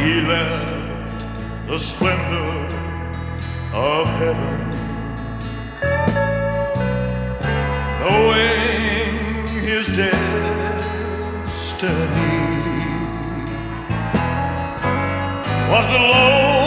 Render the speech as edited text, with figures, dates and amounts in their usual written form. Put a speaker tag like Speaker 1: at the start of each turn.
Speaker 1: he left the splendor of heaven, knowing his destiny was the Lord